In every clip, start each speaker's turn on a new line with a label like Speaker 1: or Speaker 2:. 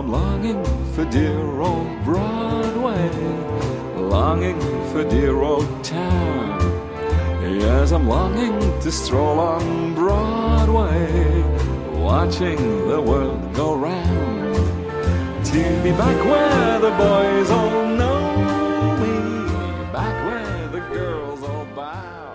Speaker 1: I'm longing for dear old Broadway, longing for dear old town. Yes, I'm longing to stroll on Broadway, watching the world go round, to be back where the boys all know me, back where the girls all bow.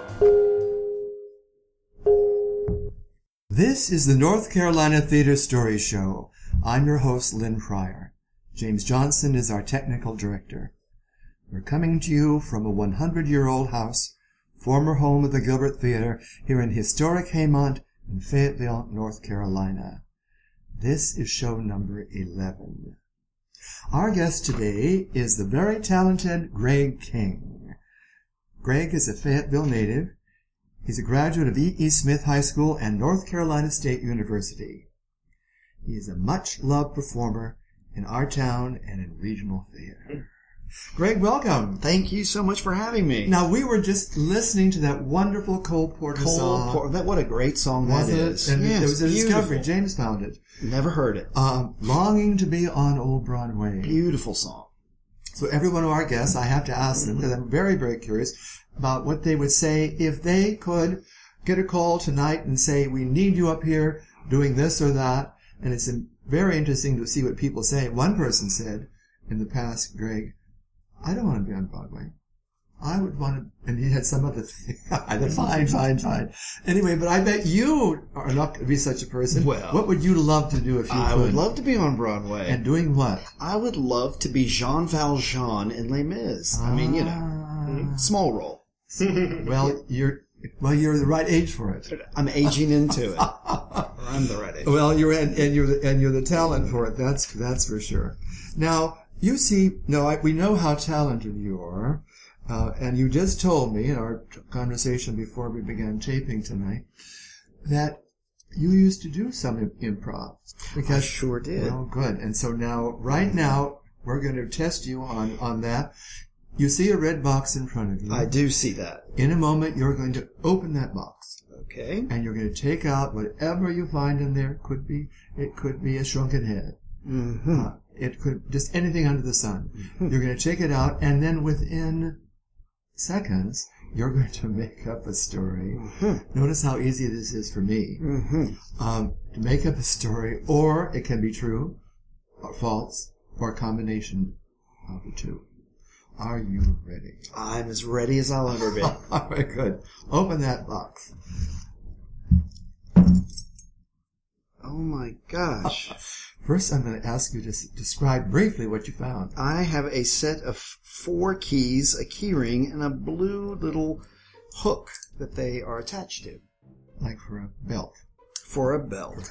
Speaker 2: This is the North Carolina Theater Story Show. I'm your host, Lynn Pryor. James Johnson is our technical director. We're coming to you from a 100-year-old house, former home of the Gilbert Theater, here in historic Haymont in Fayetteville, North Carolina. This is show number 11. Our guest today is the very talented Greg King. Greg is a Fayetteville native. He's a graduate of E.E. Smith High School and North Carolina State University. He is a much-loved performer in our town and in regional theater. Greg, welcome.
Speaker 3: Thank you so much for having me.
Speaker 2: Now, we were just listening to that wonderful Cole Porter song.
Speaker 3: What a great song that is.
Speaker 2: And
Speaker 3: yes,
Speaker 2: it was a
Speaker 3: beautiful.
Speaker 2: discovery. James found it.
Speaker 3: Never heard it.
Speaker 2: Longing to be on Old Broadway.
Speaker 3: Beautiful song.
Speaker 2: So every one of our guests, I have to ask them, because I'm very, very curious about what they would say if they could get a call tonight and say, we need you up here doing this or that. And it's very interesting to see what people say. One person said in the past, Greg, I don't want to be on Broadway. I would want to, and he had some other thing. I said, fine. Anyway, but I bet you are not going to be such a person.
Speaker 3: Well,
Speaker 2: what would you love to do if you could?
Speaker 3: I would love to be on Broadway.
Speaker 2: And doing what?
Speaker 3: I would love to be Jean Valjean in Les Mis. I mean, you know, small role.
Speaker 2: Well, you're the right age for it.
Speaker 3: I'm aging into it. I'm the right age.
Speaker 2: Well, you're the talent for it. That's for sure. Now, you see, we know how talented you are, and you just told me in our conversation before we began taping tonight that you used to do some improv. Because,
Speaker 3: I sure did.
Speaker 2: Well, good. And so right now, we're going to test you on that. You see a red box in front of you.
Speaker 3: I do see that.
Speaker 2: In a moment, you're going to open that box.
Speaker 3: Okay.
Speaker 2: And you're going to take out whatever you find in there. It could be a shrunken head.
Speaker 3: Mm-hmm.
Speaker 2: It could just anything under the sun. Mm-hmm. You're going to take it out, and then within seconds, you're going to make up a story. Mm-hmm. Notice how easy this is for me. Mm-hmm. To make up a story, or it can be true, or false, or a combination of the two. Are you ready?
Speaker 3: I'm as ready as I'll ever be.
Speaker 2: All right, good. Open that box.
Speaker 3: Oh my gosh.
Speaker 2: First, I'm going to ask you to describe briefly what you found.
Speaker 3: I have a set of 4 keys, a key ring, and a blue little hook that they are attached to.
Speaker 2: Like for a belt.
Speaker 3: For a belt.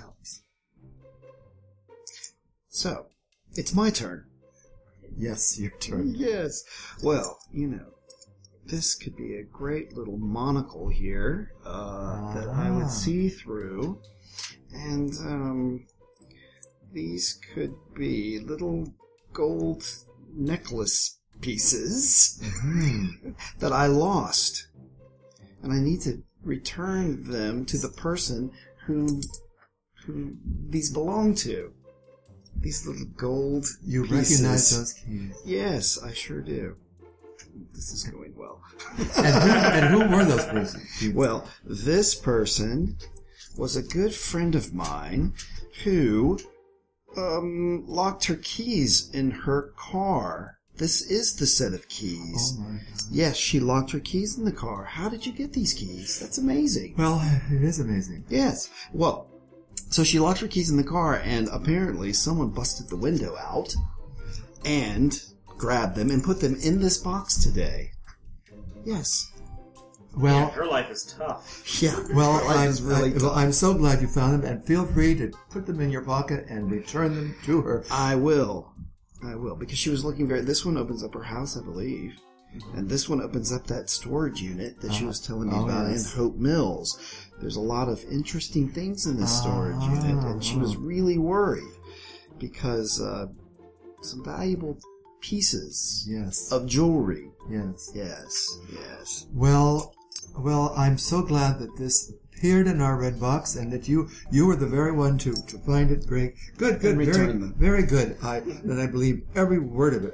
Speaker 3: So, it's my turn.
Speaker 2: Yes, your turn.
Speaker 3: Yes. Well, this could be a great little monocle here that I would see through. And these could be little gold necklace pieces that I lost. And I need to return them to the person who these belong to. These little gold
Speaker 2: You
Speaker 3: pieces.
Speaker 2: recognize those keys.
Speaker 3: Yes, I sure do. This is going well.
Speaker 2: And who were those persons?
Speaker 3: Well, this person was a good friend of mine who locked her keys in her car. This is the set of keys.
Speaker 2: Oh, my God.
Speaker 3: Yes, she locked her keys in the car. How did you get these keys? That's amazing.
Speaker 2: Well, it is amazing.
Speaker 3: Yes. Well, so she locked her keys in the car, and apparently someone busted the window out and grabbed them and put them in this box today. Yes.
Speaker 2: Well,
Speaker 4: her life is tough.
Speaker 3: Yeah.
Speaker 2: Well,
Speaker 3: her life is really tough.
Speaker 2: I'm so glad you found them, and feel free to put them in your pocket and return them to her.
Speaker 3: I will, because she was looking this one opens up her house, I believe. And this one opens up that storage unit that she was telling me about in Hope Mills. There's a lot of interesting things in this storage unit, and she was really worried because some valuable pieces of jewelry.
Speaker 2: Yes.
Speaker 3: Yes.
Speaker 2: Well, I'm so glad that this appeared in our red box, and that you were the very one to find it, Greg. Good,
Speaker 3: And
Speaker 2: very,
Speaker 3: return them.
Speaker 2: very good. I believe every word of it.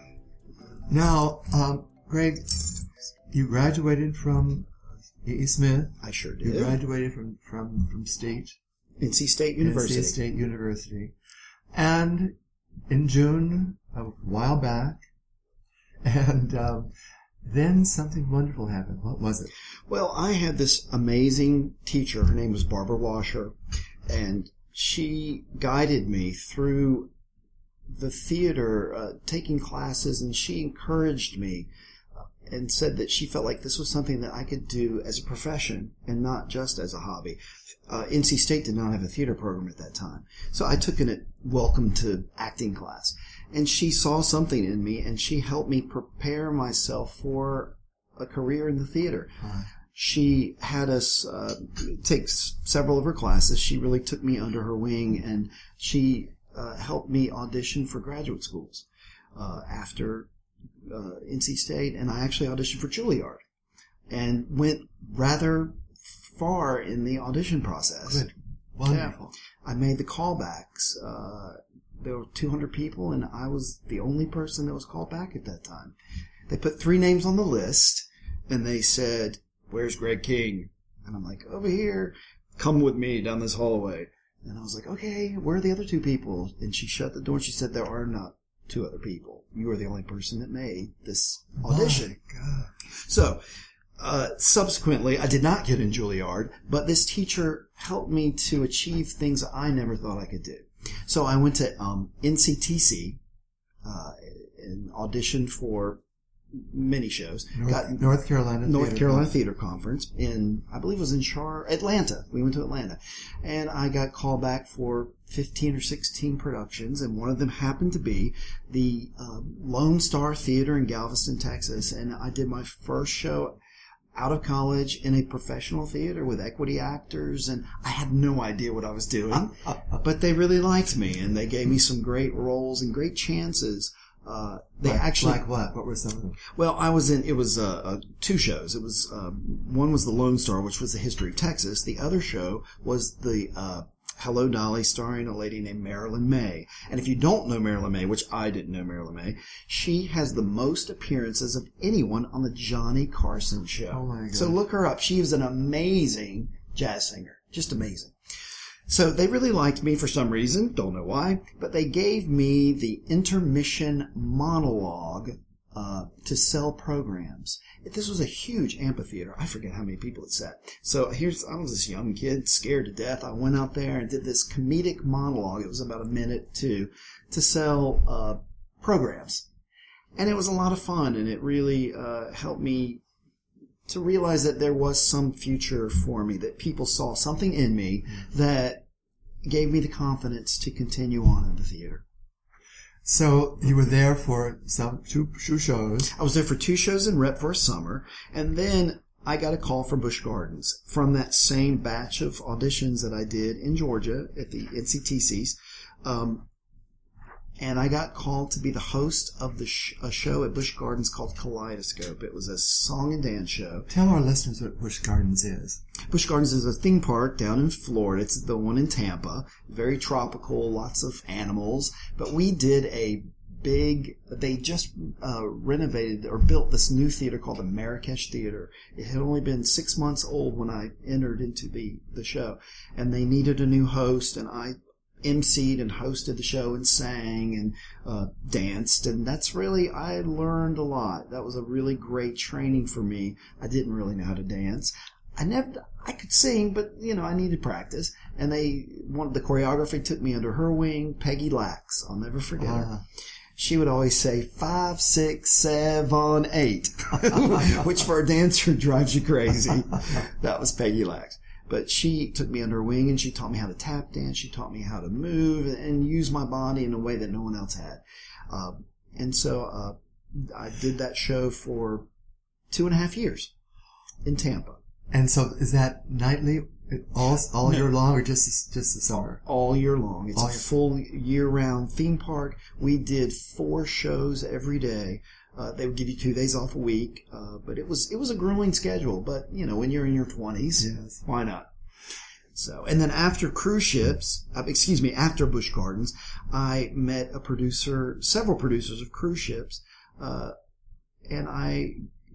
Speaker 2: Now, Greg, you graduated from E.E. Smith.
Speaker 3: I sure
Speaker 2: You
Speaker 3: did.
Speaker 2: graduated from State.
Speaker 3: NC State University.
Speaker 2: NC State University. And in June, a while back, and then something wonderful happened. What was it?
Speaker 3: Well, I had this amazing teacher. Her name was Barbara Washer, and she guided me through the theater, taking classes, and she encouraged me and said that she felt like this was something that I could do as a profession and not just as a hobby. NC State did not have a theater program at that time, so I took a welcome to acting class. And she saw something in me, and she helped me prepare myself for a career in the theater. She had us take several of her classes. She really took me under her wing, and she helped me audition for graduate schools after NC State, and I actually auditioned for Juilliard and went rather far in the audition process.
Speaker 2: Good. Wonderful.
Speaker 3: Yeah. I made the callbacks. There were 200 people, and I was the only person that was called back at that time. They put 3 names on the list, and they said, "Where's Greg King?" And I'm like, "Over here. Come with me down this hallway." And I was like, "Okay, where are the other 2 people?" And she shut the door, and she said, "There are not 2 other people. You are the only person that made this audition."
Speaker 2: My God.
Speaker 3: So, subsequently, I did not get in Juilliard, but this teacher helped me to achieve things I never thought I could do. So I went to NCTC and auditioned for many shows.
Speaker 2: North Carolina
Speaker 3: Theater Conference in, I believe it was in Atlanta. We went to Atlanta. And I got called back for 15 or 16 productions, and one of them happened to be the Lone Star Theater in Galveston, Texas. And I did my first show out of college in a professional theater with equity actors, and I had no idea what I was doing. But they really liked me, and they gave me some great roles and great chances.
Speaker 2: Like what? What were some of them?
Speaker 3: Well, I was in, it was 2 shows. It was, one was the Lone Star, which was the history of Texas. The other show was the Hello, Dolly, starring a lady named Marilyn May. And if you don't know Marilyn May, which I didn't know Marilyn May, she has the most appearances of anyone on the Johnny Carson show.
Speaker 2: Oh my God.
Speaker 3: So look her up. She is an amazing jazz singer. Just amazing. So they really liked me for some reason. Don't know why. But they gave me the intermission monologue to sell programs. This was a huge amphitheater. I forget how many people it sat. So I was this young kid, scared to death. I went out there and did this comedic monologue. It was about a minute, to sell programs. And it was a lot of fun, and it really helped me to realize that there was some future for me, that people saw something in me that gave me the confidence to continue on in the theater.
Speaker 2: So you were there for two shows.
Speaker 3: I was there for 2 shows in Rep for a summer, and then I got a call from Busch Gardens from that same batch of auditions that I did in Georgia at the NCTCs. And I got called to be the host of a show at Busch Gardens called Kaleidoscope. It was a song and dance show.
Speaker 2: Tell our listeners what Busch Gardens is.
Speaker 3: Busch Gardens is a theme park down in Florida. It's the one in Tampa. Very tropical, lots of animals. But we did they just renovated or built this new theater called the Marrakesh Theater. It had only been 6 months old when I entered into the show. And they needed a new host, and I emceed and hosted the show and sang and danced, and I learned a lot. That was a really great training for me. I didn't really know how to dance. I could sing, but I needed practice. And the choreography took me under her wing. Peggy Lax, I'll never forget her. She would always say 5, 6, 7, 8, which for a dancer drives you crazy. That was Peggy Lax. But she took me under her wing, and she taught me how to tap dance. She taught me how to move and use my body in a way that no one else had. And so I did that show for 2.5 years in Tampa.
Speaker 2: And so is that nightly, all year long, or just the summer?
Speaker 3: All year long. It's a full year-round theme park. We did 4 shows every day. They would give you 2 days off a week, but it was a grueling schedule. But when you're in your 20s,
Speaker 2: yes.
Speaker 3: Why not? So, and then after cruise ships, after Busch Gardens, I met several producers of cruise ships, and I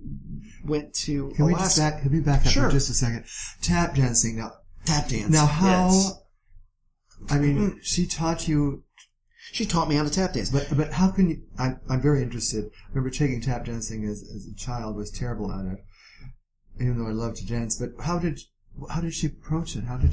Speaker 3: went to Alaska.
Speaker 2: Can we back up
Speaker 3: Sure.
Speaker 2: for just a second? Tap dancing now.
Speaker 3: Tap dance.
Speaker 2: Now how?
Speaker 3: Yes.
Speaker 2: I mean, she taught you.
Speaker 3: She taught me how to tap dance.
Speaker 2: But how can you? I'm very interested. I remember taking tap dancing as a child. Was terrible at it, even though I loved to dance. But how did she approach it? How did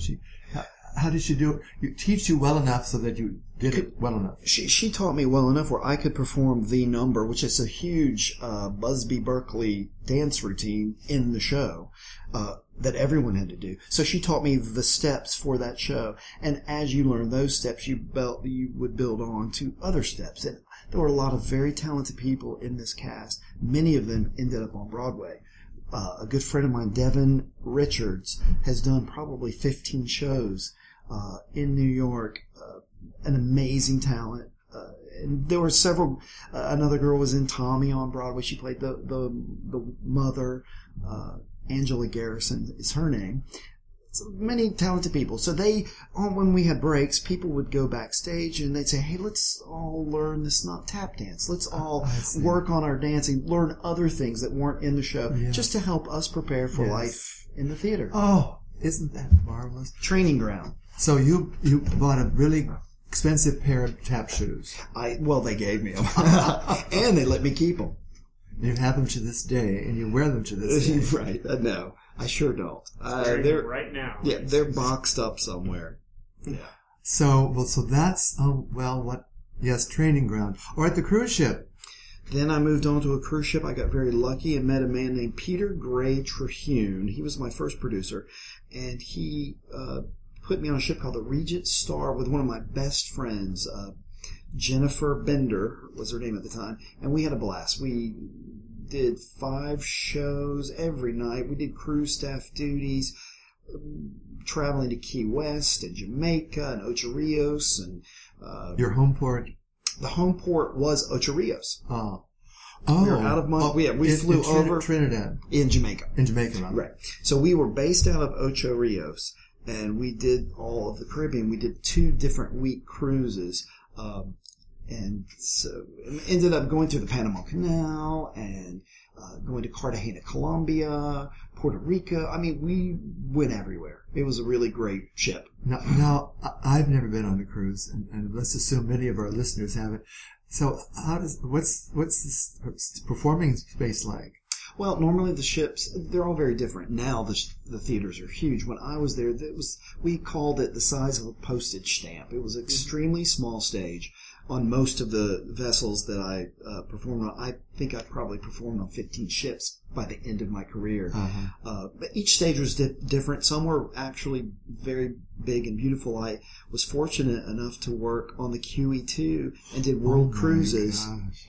Speaker 2: she do it? Teach you well enough so that you did it well enough?
Speaker 3: She taught me well enough where I could perform the number, which is a huge Busby Berkeley dance routine in the show that everyone had to do. So she taught me the steps for that show, and as you learn those steps, you would build on to other steps. And there were a lot of very talented people in this cast. Many of them ended up on Broadway. A good friend of mine, Devin Richards, has done probably 15 shows in New York. An amazing talent. And there were several. Another girl was in Tommy on Broadway. She played the mother. Angela Garrison is her name. So many talented people. So when we had breaks, people would go backstage and they'd say, "Hey, let's all learn this not tap dance. Let's all work on our dancing, learn other things that weren't in the show, just to help us prepare for life in the theater."
Speaker 2: Oh, isn't that marvelous?
Speaker 3: Training ground.
Speaker 2: So you bought a really expensive pair of tap shoes.
Speaker 3: They gave me them. And they let me keep them.
Speaker 2: You have them to this day, and you wear them to this day.
Speaker 3: Right. No, I sure don't.
Speaker 4: They're right now.
Speaker 3: Yeah, they're boxed up somewhere. Yeah.
Speaker 2: So that's, training ground. Or at the cruise ship.
Speaker 3: Then I moved on to a cruise ship. I got very lucky and met a man named Peter Gray Trehune. He was my first producer, and he put me on a ship called the Regent Star with one of my best friends, Jennifer Bender was her name at the time, and we had a blast. We did 5 shows every night. We did cruise staff duties, traveling to Key West and Jamaica and Ocho Rios. And
Speaker 2: your home port?
Speaker 3: The home port was Ocho Rios.
Speaker 2: Oh.
Speaker 3: We were out of Montreal. We flew over
Speaker 2: Trinidad.
Speaker 3: In Jamaica.
Speaker 2: In Jamaica,
Speaker 3: right. So we were based out of Ocho Rios, and we did all of the Caribbean. We did 2 different week cruises. And so ended up going through the Panama Canal and going to Cartagena, Colombia, Puerto Rico. I mean, we went everywhere. It was a really great ship.
Speaker 2: Now I've never been on a cruise, and let's assume many of our listeners haven't. So what's this performing space like?
Speaker 3: Well, normally the ships, they're all very different. Now the theaters are huge. When I was there, we called it the size of a postage stamp. It was an extremely small stage. On most of the vessels that I performed on, I think I probably performed on 15 ships by the end of my career. But each stage was different. Some were actually very big and beautiful. I was fortunate enough to work on the QE2 and did world cruises.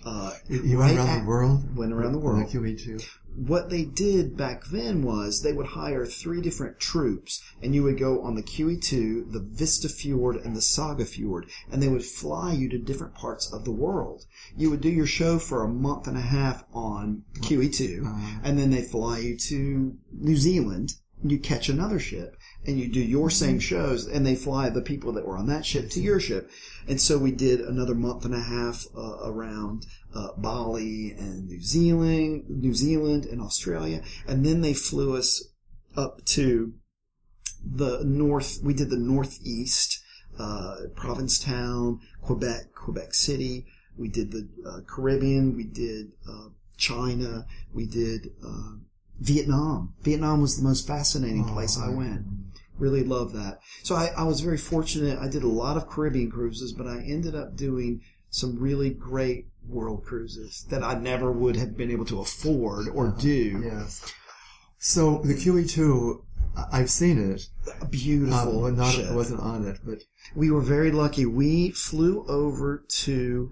Speaker 2: You went around the world?
Speaker 3: Went around the world.
Speaker 2: On the QE2.
Speaker 3: What they did back then was they would hire 3 different troops, and you would go on the QE2, the Vista Fjord, and the Saga Fjord, and they would fly you to different parts of the world. You would do your show for a month and a half on QE2, and then they'd fly you to New Zealand. You catch another ship, and you do your same shows, and they fly the people that were on that ship to your ship. And so we did another month and a half around Bali and New Zealand and Australia, and then they flew us up to the north. We did the northeast, Provincetown, Quebec City. We did the Caribbean. We did China. We did Vietnam. Vietnam was the most fascinating place I went. Really loved that. So I was very fortunate. I did a lot of Caribbean cruises, but I ended up doing some really great world cruises that I never would have been able to afford or do.
Speaker 2: Yes. So the QE2, I've seen it.
Speaker 3: A beautiful ship.
Speaker 2: I wasn't on it, but
Speaker 3: we were very lucky. We flew over to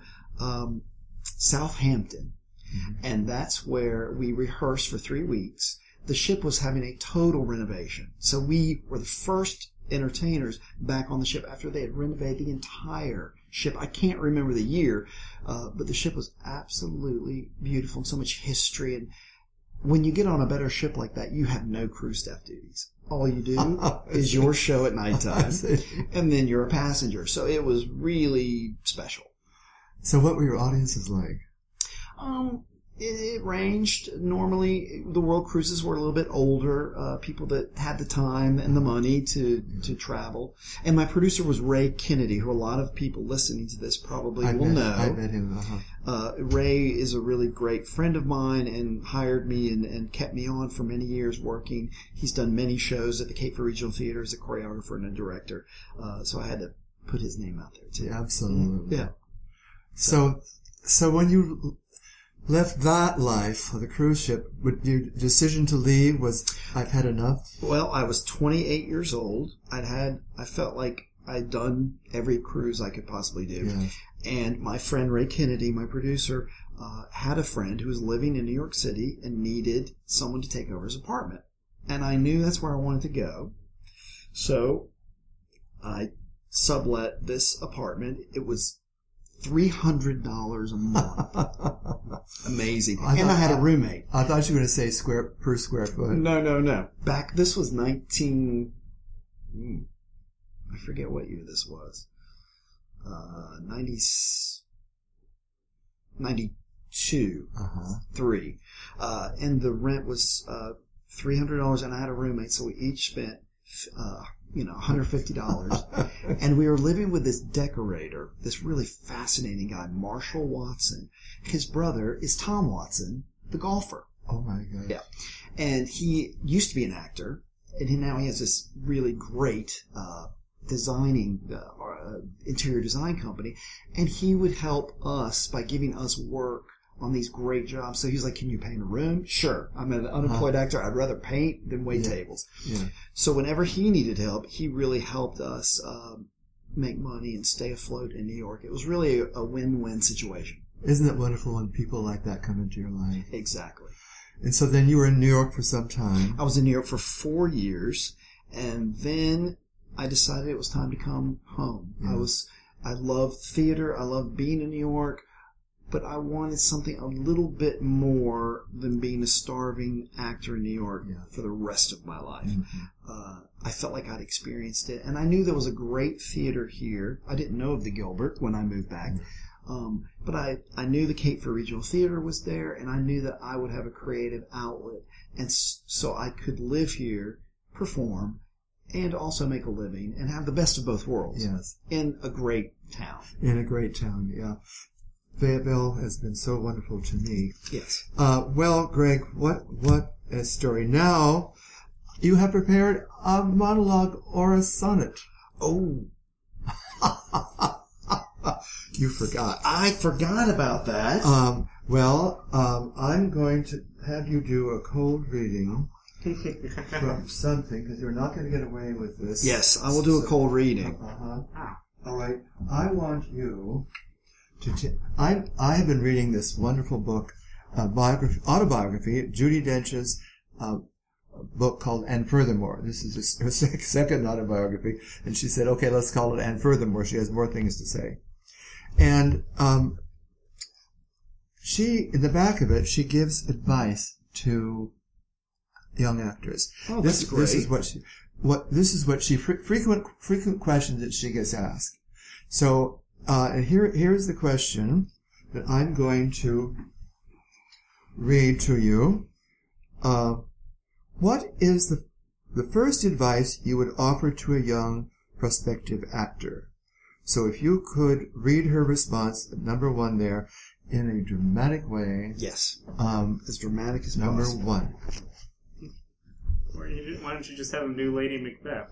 Speaker 3: Southampton. And that's where we rehearsed for 3 weeks. The ship was having a total renovation. So we were the first entertainers back on the ship after they had renovated the entire ship. I can't remember the year, but the ship was absolutely beautiful and so much history. And when you get on a better ship like that, you have no crew staff duties. All you do is your show at nighttime, and then you're a passenger. So it was really special.
Speaker 2: So what were your audiences like?
Speaker 3: It ranged. Normally, the world cruises were a little bit older, people that had the time and the money to travel. And my producer was Ray Kennedy, who a lot of people listening to this probably will know.
Speaker 2: I met him.
Speaker 3: Ray is a really great friend of mine and hired me and kept me on for many years working. He's done many shows at the Cape Fear Regional Theater as a choreographer and a director. So I had to put his name out there, too.
Speaker 2: Absolutely.
Speaker 3: Yeah.
Speaker 2: So when you left that life of the cruise ship, your decision to leave was, I've had enough?
Speaker 3: Well, I was 28 years old. I felt like I'd done every cruise I could possibly do.
Speaker 2: Yeah.
Speaker 3: And my friend Ray Kennedy, my producer, had a friend who was living in New York City and needed someone to take over his apartment. And I knew that's where I wanted to go. So I sublet this apartment. It was $300 a month. Amazing. I had a roommate.
Speaker 2: I thought you were going to say per square foot.
Speaker 3: No. This was I forget what year this was. 92. 3. And the rent was $300, and I had a roommate, so we each spent $150. And we were living with this decorator, this really fascinating guy, Marshall Watson. His brother is Tom Watson, the golfer.
Speaker 2: Oh my God.
Speaker 3: Yeah. And he used to be an actor, and now he has this really great designing interior design company. And he would help us by giving us work on these great jobs. So he was like, can you paint a room? Sure. I'm an unemployed actor. I'd rather paint than wait tables. Yeah. So whenever he needed help, he really helped us make money and stay afloat in New York. It was really a win-win situation.
Speaker 2: Isn't it wonderful when people like that come into your life?
Speaker 3: Exactly.
Speaker 2: And so then you were in New York for some time.
Speaker 3: I was in New York for 4 years, and then I decided it was time to come home. Yeah. I loved theater. I loved being in New York. But I wanted something a little bit more than being a starving actor in New York for the rest of my life. Mm-hmm. I felt like I'd experienced it. And I knew there was a great theater here. I didn't know of the Gilbert when I moved back. Mm-hmm. But I knew the Cape Fear Regional Theater was there, and I knew that I would have a creative outlet. And so I could live here, perform, and also make a living and have the best of both worlds.
Speaker 2: Yes.
Speaker 3: In a great town.
Speaker 2: In a great town, yeah. Fayetteville has been so wonderful to me.
Speaker 3: Yes.
Speaker 2: Well, Greg, what a story. Now, you have prepared a monologue or a sonnet.
Speaker 3: Oh.
Speaker 2: You forgot.
Speaker 3: I forgot about that.
Speaker 2: I'm going to have you do a cold reading from something, because you're not going to get away with this.
Speaker 3: Yes, I will do a cold reading.
Speaker 2: All right. I want you... I have been reading this wonderful book, autobiography, Judi Dench's book called And Furthermore. This is her second autobiography, and she said, okay, let's call it And Furthermore. She has more things to say. And she, in the back of it, she gives advice to young actors.
Speaker 3: Oh, that's great.
Speaker 2: This is what she frequent questions that she gets asked. So, and here's the question that I'm going to read to you. What is the first advice you would offer to a young prospective actor? So if you could read her response, number one there, in a dramatic way.
Speaker 3: Yes. As dramatic as
Speaker 2: number
Speaker 3: possible.
Speaker 2: Number one.
Speaker 4: Why don't you just have him do Lady Macbeth?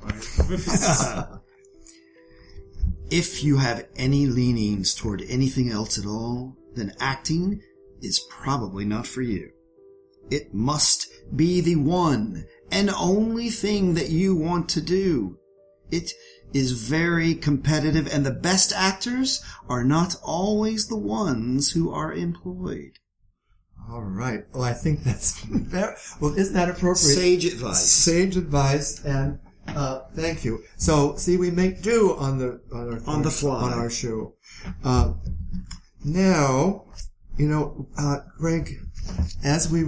Speaker 3: If you have any leanings toward anything else at all, then acting is probably not for you. It must be the one and only thing that you want to do. It is very competitive, and the best actors are not always the ones who are employed.
Speaker 2: All right. Well, I think that's very... Well, isn't that appropriate?
Speaker 3: Sage advice.
Speaker 2: Sage advice, and thank you. So, see, we make do on the
Speaker 3: fly
Speaker 2: on our show. Now, Greg, as we were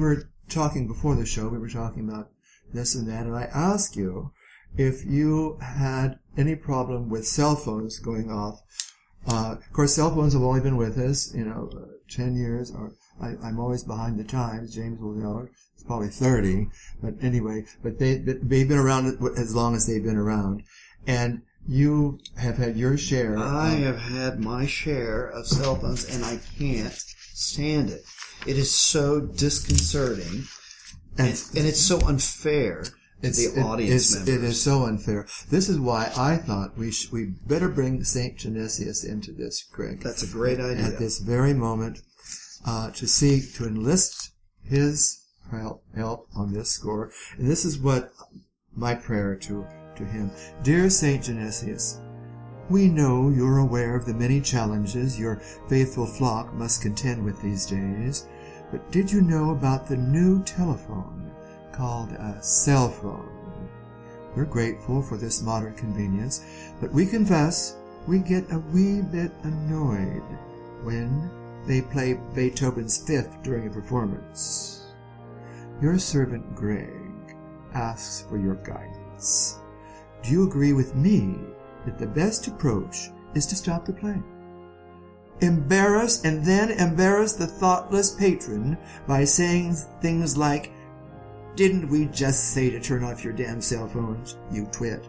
Speaker 2: talking before the show, we were talking about this and that, and I asked you if you had any problem with cell phones going off. Of course, cell phones have only been with us, 10 years, or I'm always behind the times. James will know it's probably 30, but anyway, but they've been around as long as they've been around, and you have had your share.
Speaker 3: I have had my share of cell phones, and I can't stand it. It is so disconcerting, and it's so unfair to the audience members.
Speaker 2: It is so unfair. This is why I thought we better bring St. Genesius into this, Greg.
Speaker 3: That's a great idea.
Speaker 2: At this very moment, to enlist his help on this score. And this is what my prayer to him. Dear St. Genesius, we know you're aware of the many challenges your faithful flock must contend with these days, but did you know about the new telephone called a cell phone? We're grateful for this modern convenience, but we confess we get a wee bit annoyed when they play Beethoven's Fifth during a performance. Your servant Greg asks for your guidance. Do you agree with me that the best approach is to stop the play? Embarrass and then embarrass the thoughtless patron by saying things like, "Didn't we just say to turn off your damn cell phones, you twit?"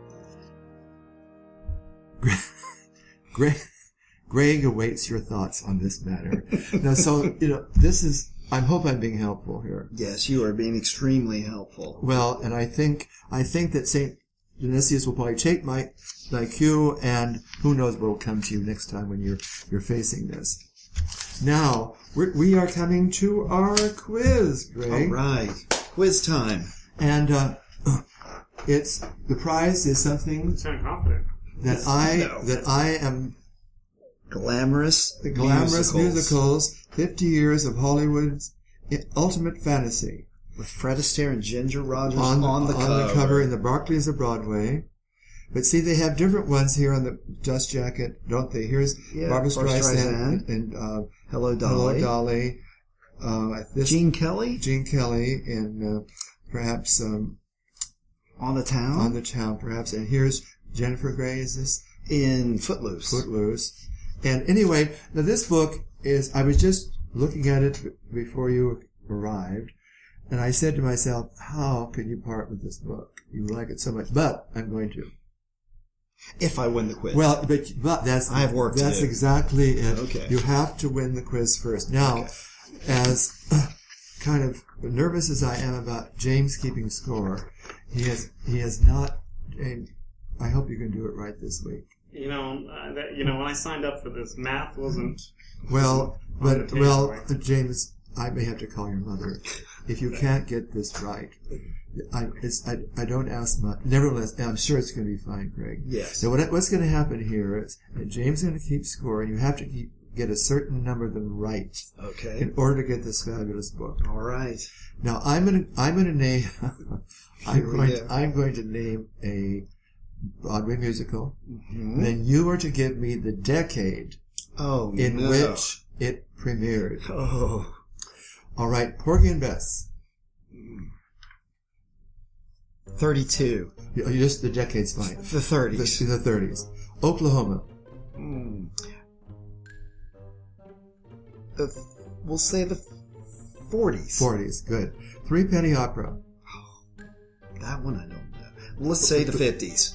Speaker 2: Greg awaits your thoughts on this matter. Now, so, I hope I'm being helpful here.
Speaker 3: Yes, you are being extremely helpful.
Speaker 2: Well, and I think that St. Genesius will probably take my cue, and who knows what will come to you next time when you're facing this. Now, we are coming to our quiz, Greg.
Speaker 3: All right. Quiz time.
Speaker 2: And the prize is something
Speaker 4: You sound confident.
Speaker 2: that I am
Speaker 3: Glamorous
Speaker 2: musicals, 50 years of Hollywood's ultimate fantasy.
Speaker 3: With Fred Astaire and Ginger Rogers
Speaker 2: on
Speaker 3: the
Speaker 2: cover in the Barclays of Broadway. But see, they have different ones here on the dust jacket, don't they? Here's Barbra Streisand and
Speaker 3: Hello, Dolly.
Speaker 2: Hello, Dolly.
Speaker 3: Gene Kelly?
Speaker 2: Gene Kelly, and perhaps
Speaker 3: On the Town,
Speaker 2: perhaps. And here's Jennifer Grey, is this?
Speaker 3: In Footloose.
Speaker 2: Footloose. And anyway, now this book is, I was just looking at it before you arrived, and I said to myself, how could you part with this book? You like it so much. But I'm going to.
Speaker 3: If I win the quiz.
Speaker 2: Well, but that's,
Speaker 3: I have work to do.
Speaker 2: That's exactly it.
Speaker 3: Okay.
Speaker 2: You have to win the quiz first. Now, as kind of nervous as I am about James keeping score, he has not, and I hope you can do it right this week.
Speaker 4: When I signed up for this, math wasn't.
Speaker 2: James, I may have to call your mother if you can't get this right. I don't ask much. Nevertheless, I'm sure it's going to be fine, Greg.
Speaker 3: Yes.
Speaker 2: So what's going to happen here is that James is going to keep score, and you have to get a certain number of them right.
Speaker 3: Okay.
Speaker 2: In order to get this fabulous book.
Speaker 3: All right.
Speaker 2: Now I'm going to name. I'm going to name a Broadway musical. Mm-hmm. Then you are to give me the decade in which it premiered.
Speaker 3: Oh.
Speaker 2: All right, Porgy and Bess.
Speaker 3: 32.
Speaker 2: Just the decade's fine.
Speaker 3: The 30s.
Speaker 2: The 30s. Oklahoma.
Speaker 3: We'll say the 40s.
Speaker 2: 40s, good. Three Penny Opera.
Speaker 3: That one I don't know. Let's say the 50s.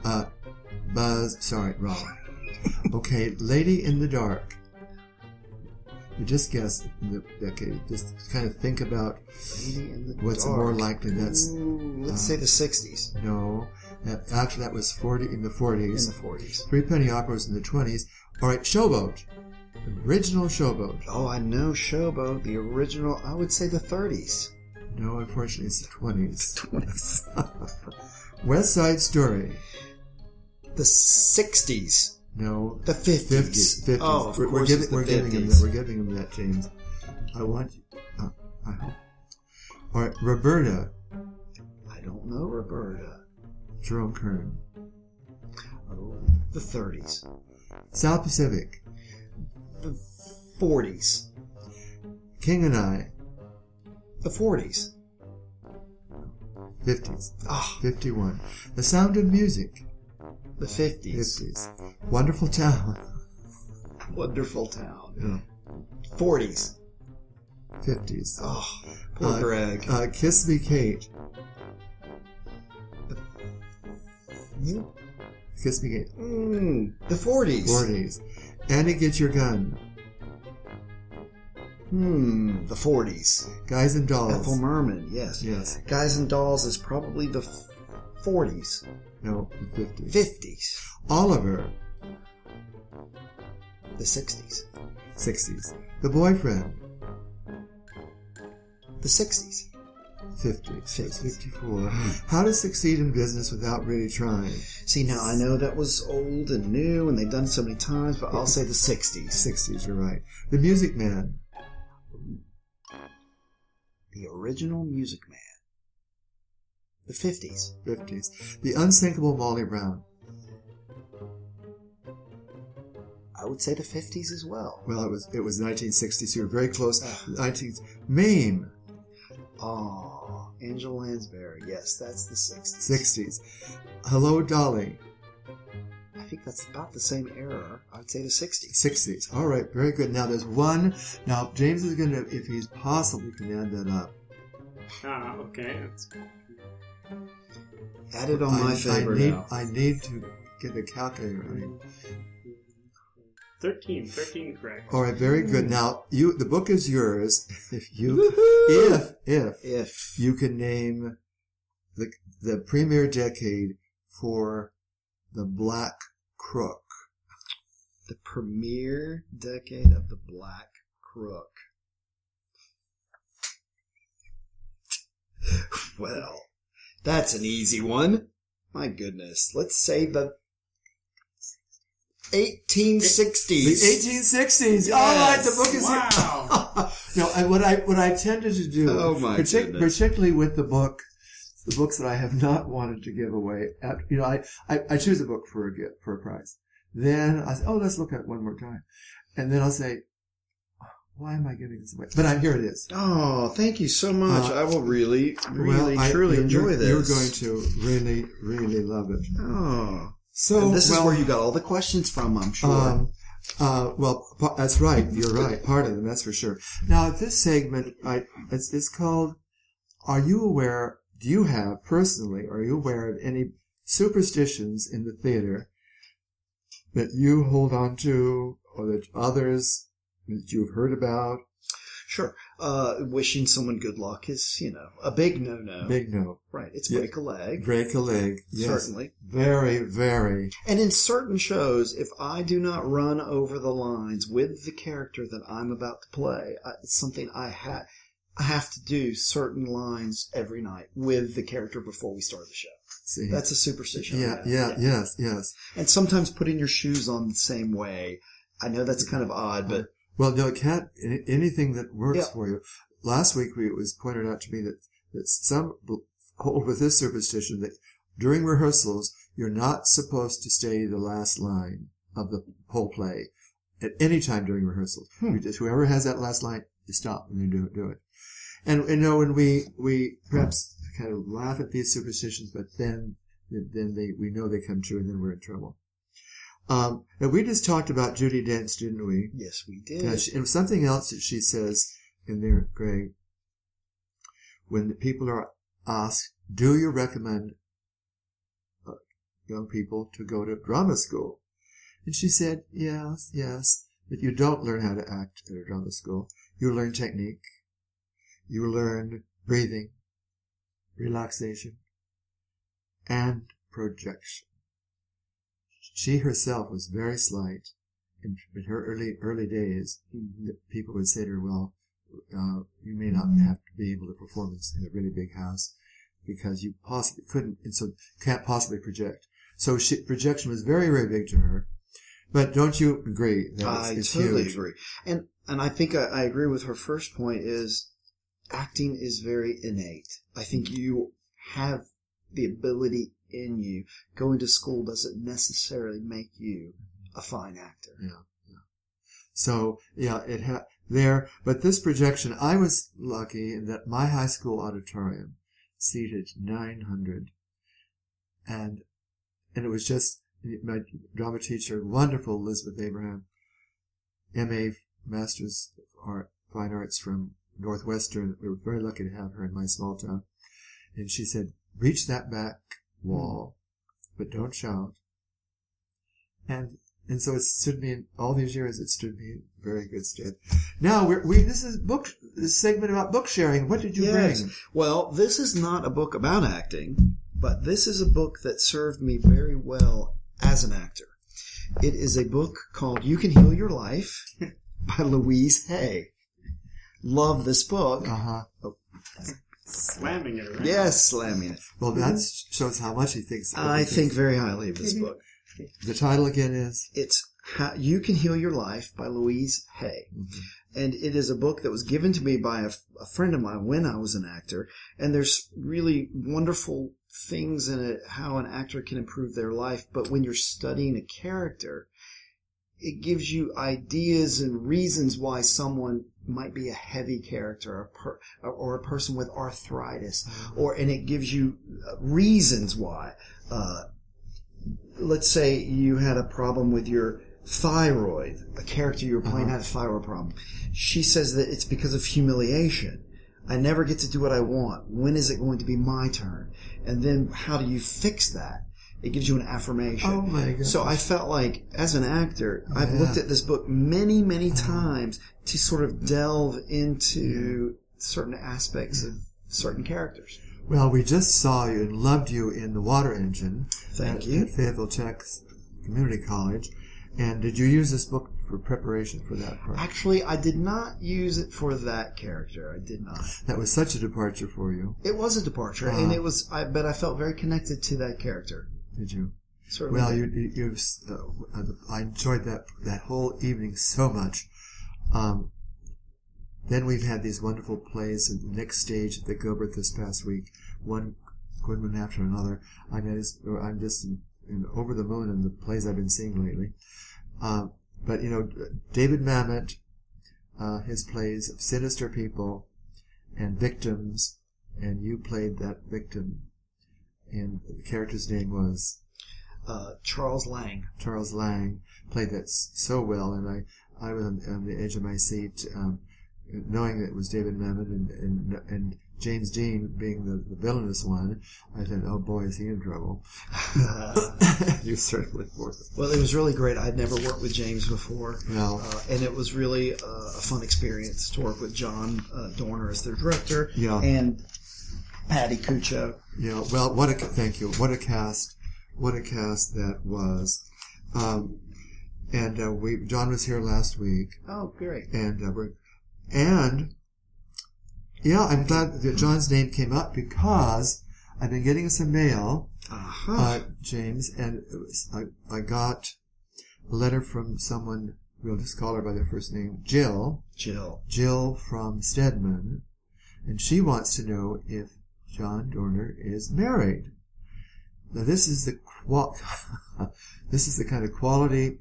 Speaker 2: Wrong. Okay, Lady in the Dark. You just guess the decade. Just kind of think about what's more likely. That's
Speaker 3: let's say the 60s.
Speaker 2: No, that was 40 in the 40s.
Speaker 3: In the 40s.
Speaker 2: Three Penny Opera was in the 20s. All right, Showboat. Original Showboat.
Speaker 3: Oh, I know Showboat. The original. I would say the 30s.
Speaker 2: No, unfortunately, it's the 20s. West Side Story.
Speaker 3: The 60s.
Speaker 2: No.
Speaker 3: The 50s.
Speaker 2: 50s.
Speaker 3: Oh, of course
Speaker 2: we're giving him that, James. I want you. I hope. All right, Roberta.
Speaker 3: I don't know Roberta.
Speaker 2: Jerome Kern.
Speaker 3: Oh, the 30s.
Speaker 2: South Pacific.
Speaker 3: The 40s.
Speaker 2: King and I.
Speaker 3: The 40s.
Speaker 2: 50s.
Speaker 3: Ah,
Speaker 2: 51. The Sound of Music.
Speaker 3: the 50s.
Speaker 2: 50s. Wonderful Town.
Speaker 3: Wonderful Town.
Speaker 2: Yeah.
Speaker 3: 40s.
Speaker 2: 50s.
Speaker 3: Oh, poor Greg.
Speaker 2: Kiss Me Kate. Kiss Me Kate.
Speaker 3: The 40s.
Speaker 2: 40s. Annie, Get Your Gun.
Speaker 3: The 40s.
Speaker 2: Guys and Dolls.
Speaker 3: Ethel Merman, yes.
Speaker 2: Yes.
Speaker 3: Guys and Dolls is probably the 40s.
Speaker 2: No, the 50s.
Speaker 3: 50s.
Speaker 2: Oliver.
Speaker 3: The 60s.
Speaker 2: 60s. The Boyfriend.
Speaker 3: The 60s.
Speaker 2: 50s.
Speaker 3: 50s.
Speaker 2: 54. How to Succeed in Business Without Really Trying.
Speaker 3: See, now I know that was old and new and they've done it so many times, but I'll say the 60s.
Speaker 2: 60s, you're right. The Music Man.
Speaker 3: The original Music Man. The 50s.
Speaker 2: 50s. The Unsinkable Molly Brown.
Speaker 3: I would say the 50s as well.
Speaker 2: Well, it was 1960s, so you're very close. 19th. Mame.
Speaker 3: Oh, Angela Lansbury. Yes, that's the 60s.
Speaker 2: 60s. Hello, Dolly.
Speaker 3: I think that's about the same era. I'd say the 60s.
Speaker 2: 60s. All right, very good. Now there's one. Now James is going to, if he's possible, can add that up.
Speaker 4: Okay.
Speaker 3: Add it on my favor now.
Speaker 2: I need to get the calculator ready.
Speaker 4: 13 correct.
Speaker 2: All right, very good. Now the book is yours. If you can name the premier decade for the Black Crook.
Speaker 3: The premier decade of the Black Crook. Well, that's an easy one. My goodness. Let's say the 1860s.
Speaker 2: The 1860s.
Speaker 3: Yes.
Speaker 2: All right, the book is
Speaker 4: Wow.
Speaker 2: here. No, and what I tended to do,
Speaker 3: Oh my goodness.
Speaker 2: particularly with the books that I have not wanted to give away. I choose a book for a gift, for a prize. Then I say, let's look at it one more time, and then I'll say, why am I giving this away? But here it is.
Speaker 3: Oh, thank you so much. I will really,
Speaker 2: Truly
Speaker 3: enjoy this.
Speaker 2: You're going to really, really love it.
Speaker 3: Oh.
Speaker 2: So
Speaker 3: And this is where you got all the questions from, I'm sure.
Speaker 2: That's right. You're right. Part of them, that's for sure. Now, this segment, it's called, do you aware of any superstitions in the theater that you hold on to, or that others that you've heard about?
Speaker 3: Sure. Wishing someone good luck is, a big no-no.
Speaker 2: Big no.
Speaker 3: Right. It's break a leg.
Speaker 2: Break a leg. Yes.
Speaker 3: Certainly.
Speaker 2: Very, very.
Speaker 3: And in certain shows, if I do not run over the lines with the character that I'm about to play, it's something I have to do certain lines every night with the character before we start the show.
Speaker 2: See,
Speaker 3: that's a superstition.
Speaker 2: Yes.
Speaker 3: And sometimes putting your shoes on the same way. I know that's kind of odd, but...
Speaker 2: Well, no, it can't. Anything that works for you. Last week, it was pointed out to me that some hold with this superstition that during rehearsals, you're not supposed to say the last line of the whole play at any time during rehearsals. Whoever has that last line, you stop and you do it. And when we perhaps kind of laugh at these superstitions, but then we know they come true, and then we're in trouble. And we just talked about Judi Dench, didn't we?
Speaker 3: Yes, we did.
Speaker 2: And something else that she says in there, Greg, when people are asked, do you recommend young people to go to drama school? And she said, yes, but you don't learn how to act at a drama school. You learn technique. You learn breathing, relaxation, and projection. She herself was very slight. In her early days, people would say to her, well, you may not have to be able to perform in a really big house because you possibly couldn't, and so can't possibly project. So projection was very, very big to her. But don't you agree that it's
Speaker 3: totally
Speaker 2: huge?
Speaker 3: agree. And I think I agree with her first point is acting is very innate. I think you have the ability in you. Going to school doesn't necessarily make you a fine actor.
Speaker 2: Yeah. So, there. But this projection, I was lucky in that my high school auditorium seated 900. And it was just my drama teacher, wonderful Elizabeth Abraham, M.A. Masters of Fine Arts from Northwestern. We were very lucky to have her in my small town. And she said, reach that back wall, but don't shout. And so it stood me in all these years. It stood me in very good stead. Now this is this segment about book sharing. What did you bring?
Speaker 3: Well, this is not a book about acting, but this is a book that served me very well as an actor. It is a book called You Can Heal Your Life by Louise Hay. Love this book.
Speaker 2: Uh-huh.
Speaker 3: Oh.
Speaker 4: Slamming it around.
Speaker 2: Yes, slamming it. Well, that shows how much he thinks.
Speaker 3: I think very highly of this book.
Speaker 2: The title again is?
Speaker 3: It's You Can Heal Your Life by Louise Hay. Mm-hmm. And it is a book that was given to me by a friend of mine when I was an actor. And there's really wonderful things in it, how an actor can improve their life. But when you're studying a character, it gives you ideas and reasons why someone might be a heavy character or a person with arthritis. And it gives you reasons why. Let's say you had a problem with your thyroid. A character you were playing had a thyroid problem. She says that it's because of humiliation. I never get to do what I want. When is it going to be my turn? And then how do you fix that? It gives you an affirmation.
Speaker 2: Oh my God.
Speaker 3: So I felt like, as an actor, I've looked at this book many, many times to sort of delve into certain aspects of certain characters.
Speaker 2: Well, we just saw you and loved you in The Water Engine.
Speaker 3: Thank you.
Speaker 2: At Fayetteville Tech's Community College. And did you use this book for preparation for that part?
Speaker 3: Actually, I did not use it for that character. I did not.
Speaker 2: That was such a departure for you.
Speaker 3: It was a departure, and it was. But I felt very connected to that character.
Speaker 2: Did you?
Speaker 3: Certainly.
Speaker 2: Well, I enjoyed that whole evening so much. Then we've had these wonderful plays in the next stage at the Gilbert this past week, one good one after another. I'm just over the moon in the plays I've been seeing lately. But David Mamet, his plays of Sinister People and Victims, and you played that victim, and the character's name was
Speaker 3: Charles Lang.
Speaker 2: Charles Lang played that so well, and I was on the edge of my seat, knowing that it was David Mamet and James Dean being the villainous one. I said, "Oh boy, is he in trouble?" You certainly were.
Speaker 3: Well, it was really great. I'd never worked with James before,
Speaker 2: and
Speaker 3: it was really a fun experience to work with John Dorner as their director, and Patty Cuccio.
Speaker 2: Yeah, well, thank you. What a cast that was. John was here last week.
Speaker 3: Oh, great.
Speaker 2: I'm glad that John's name came up because I've been getting some mail, James, and I got a letter from someone, we'll just call her by their first name, Jill from Stedman, and she wants to know if John Dorner is married. Now this is the kind of quality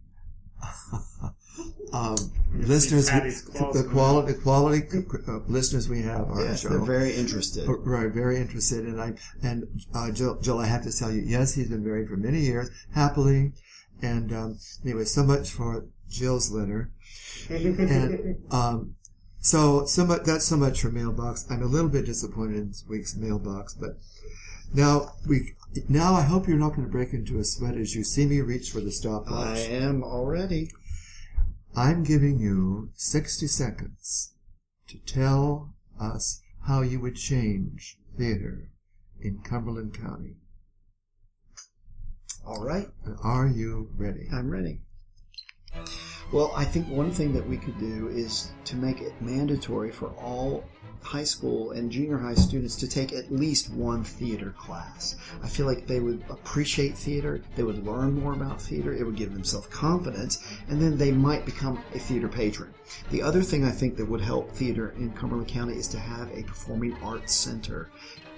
Speaker 2: listeners, the quality listeners we have on our show.
Speaker 3: They're very interested.
Speaker 2: Right, very interested. And Jill, I have to tell you, yes, he's been married for many years, happily. And anyway, so much for Jill's letter. And that's so much for mailbox. I'm a little bit disappointed in this week's mailbox, but now I hope you're not going to break into a sweat as you see me reach for the stopwatch.
Speaker 3: I am already.
Speaker 2: I'm giving you 60 seconds to tell us how you would change theater in Cumberland County.
Speaker 3: All right.
Speaker 2: Are you ready?
Speaker 3: I'm ready. Well, I think one thing that we could do is to make it mandatory for all high school and junior high students to take at least one theater class. I feel like they would appreciate theater, they would learn more about theater, it would give them self-confidence, and then they might become a theater patron. The other thing I think that would help theater in Cumberland County is to have a performing arts center.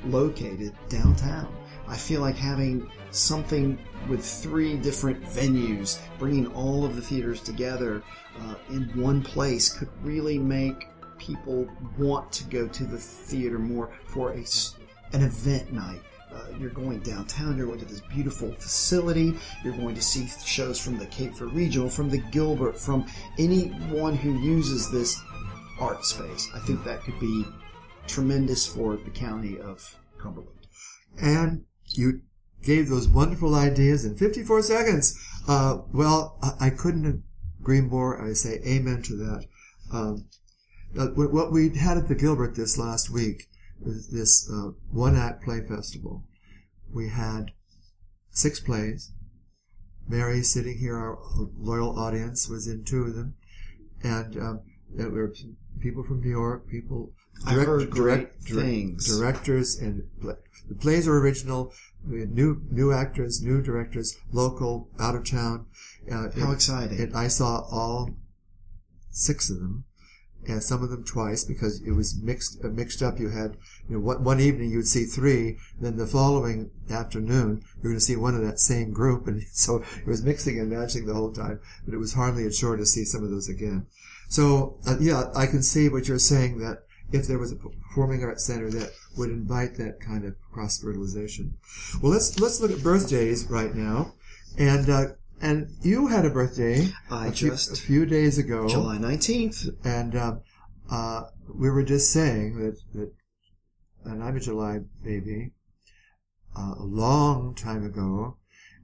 Speaker 3: located downtown. I feel like having something with 3 different venues, bringing all of the theaters together in one place could really make people want to go to the theater more for an event night. You're going downtown, you're going to this beautiful facility, you're going to see shows from the Cape Fear Regional, from the Gilbert, from anyone who uses this art space. I think that could be tremendous for the county of Cumberland.
Speaker 2: And you gave those wonderful ideas in 54 seconds. Well, I couldn't agree more. I say amen to that. What we had at the Gilbert this last week was this one-act play festival. We had 6 plays. Mary, sitting here, our loyal audience, was in 2 of them. And there were people from New York,
Speaker 3: I heard great things.
Speaker 2: Directors, and the plays are original. We had new actors, new directors, local, out of town.
Speaker 3: How exciting.
Speaker 2: And I saw all 6 of them, and some of them twice, because it was mixed up. You had, one evening you'd see 3, then the following afternoon you're going to see one of that same group, and so it was mixing and matching the whole time, but it was hardly a chore to see some of those again. So, I can see what you're saying, that if there was a performing arts center that would invite that kind of cross-fertilization. Well, let's look at birthdays right now. And you had a birthday a few days ago.
Speaker 3: July 19th.
Speaker 2: And we were just saying that and I'm a July baby, a long time ago,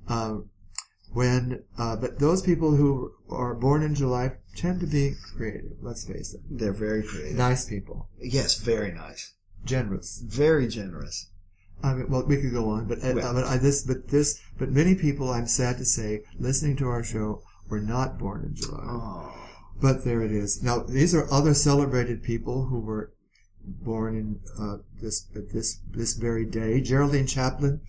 Speaker 2: but those people who are born in July tend to be creative, let's face it.
Speaker 3: They're very creative.
Speaker 2: Nice people.
Speaker 3: Yes, very nice.
Speaker 2: Generous.
Speaker 3: Very generous.
Speaker 2: I mean, well, we could go on, but many people, I'm sad to say, listening to our show, were not born in July.
Speaker 3: Oh.
Speaker 2: But there it is. Now, these are other celebrated people who were born in this very day. Geraldine Chaplin,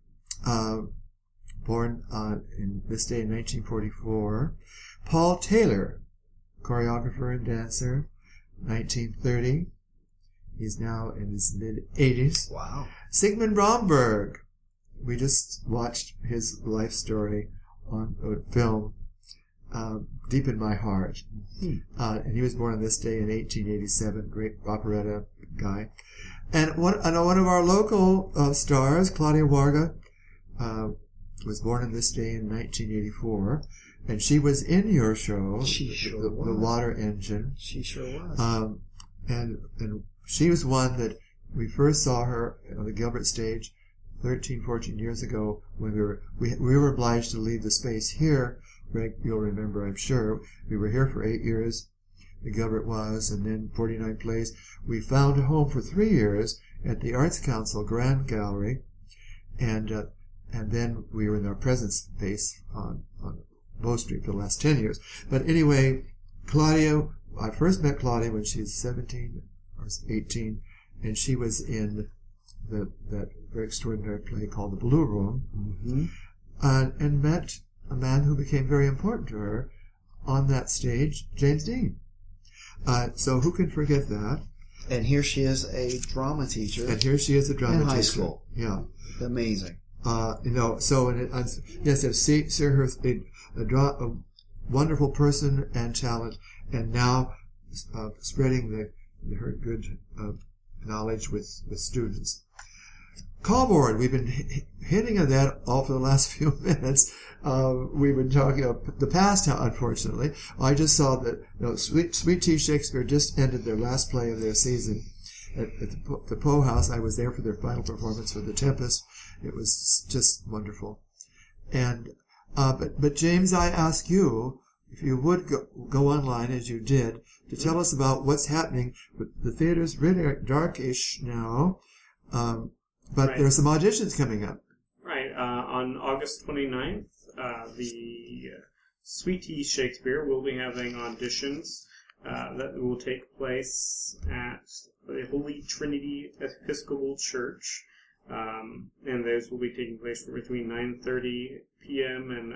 Speaker 2: born in this day in 1944. Paul Taylor, choreographer and dancer, 1930. He's now in his mid-80s.
Speaker 3: Wow.
Speaker 2: Sigmund Bromberg. We just watched his life story on film, Deep in My Heart. And he was born on this day in 1887. Great operetta guy. And one of our local stars, Claudia Warga, was born on this day in 1984. And she was in your show,
Speaker 3: She sure
Speaker 2: the
Speaker 3: was.
Speaker 2: Water Engine.
Speaker 3: She sure was.
Speaker 2: And she was one that we first saw her on the Gilbert stage 13, 14 years ago when we were obliged to leave the space here. Greg, you'll remember, I'm sure. We were here for 8 years, the Gilbert was, and then 49 plays. We found a home for 3 years at the Arts Council Grand Gallery, and then we were in our present space on Bow Street for the last 10 years. But anyway, Claudia, I first met Claudia when she was 17 or 18, and she was in that very extraordinary play called The Blue Room, and met a man who became very important to her on that stage, James Dean. So who can forget that?
Speaker 3: And here she is, a drama teacher.
Speaker 2: And here she is, a drama
Speaker 3: in
Speaker 2: teacher.
Speaker 3: high school.
Speaker 2: Yeah.
Speaker 3: Amazing.
Speaker 2: Yes, I've seen her a wonderful person and talent, and now spreading her good knowledge with students. Call board. We've been hinting at that all for the last few minutes. We've been talking about the past, unfortunately. I just saw that Sweet Tea Shakespeare just ended their last play of their season at the Poe House. I was there for their final performance for The Tempest. It was just wonderful. And but James, I ask you, if you would go online as you did, to tell us about what's happening. The theater's really darkish now, but
Speaker 4: Right.
Speaker 2: there are some auditions coming up.
Speaker 4: Right. On August 29th, the Sweet Tea Shakespeare will be having auditions that will take place at the Holy Trinity Episcopal Church. And those will be taking place between 9:30 p.m. and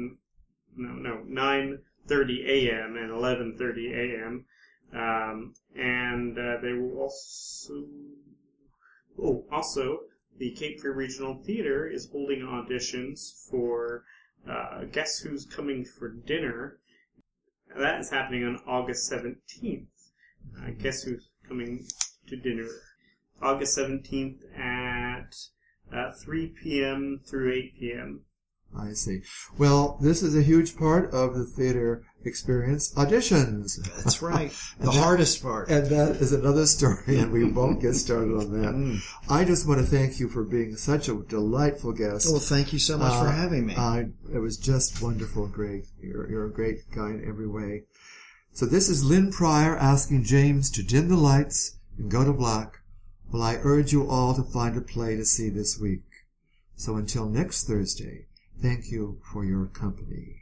Speaker 4: 9:30 a.m. and 11:30 a.m. And they will also Oh, also, the Cape Fear Regional Theater is holding auditions for Guess Who's Coming for Dinner. That is happening on August 17th. Guess Who's Coming to Dinner? August 17th at 3 p.m. through 8 p.m.
Speaker 2: I see. Well, this is a huge part of the theater experience, auditions.
Speaker 3: That's right. The hardest part.
Speaker 2: And that is another story, and we won't get started on that. I just want to thank you for being such a delightful guest.
Speaker 3: Well, thank you so much for having me.
Speaker 2: It was just wonderful, Greg. You're a great guy in every way. So this is Lynn Pryor asking James to dim the lights and go to black, while I urge you all to find a play to see this week. So until next Thursday, thank you for your company.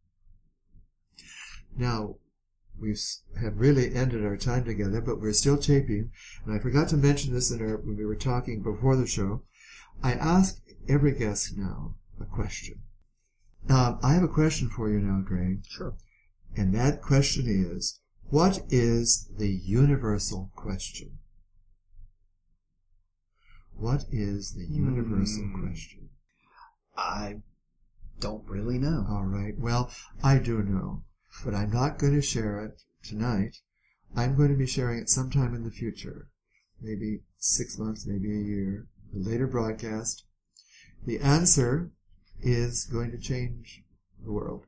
Speaker 2: Now, we have really ended our time together, but we're still taping. And I forgot to mention this when we were talking before the show. I ask every guest now a question. I have a question for you now, Greg.
Speaker 3: Sure.
Speaker 2: And that question is, what is the universal question? What is the universal question?
Speaker 3: I don't really know.
Speaker 2: All right. Well, I do know, but I'm not going to share it tonight. I'm going to be sharing it sometime in the future, maybe 6 months, maybe a year, a later broadcast. The answer is going to change the world.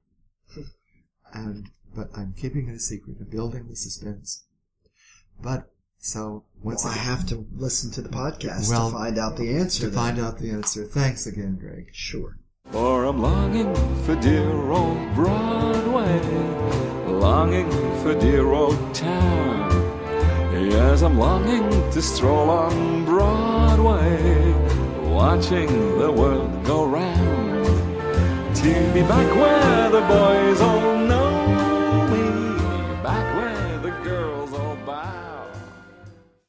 Speaker 2: But I'm keeping it a secret and building the suspense. But so once
Speaker 3: I have to listen to the podcast to find out the answer.
Speaker 2: Find out the answer. Thanks again, Greg.
Speaker 3: Sure.
Speaker 1: For I'm longing for dear old Broadway, longing for dear old town. Yes, I'm longing to stroll on Broadway, watching the world go round. To be back where the boys all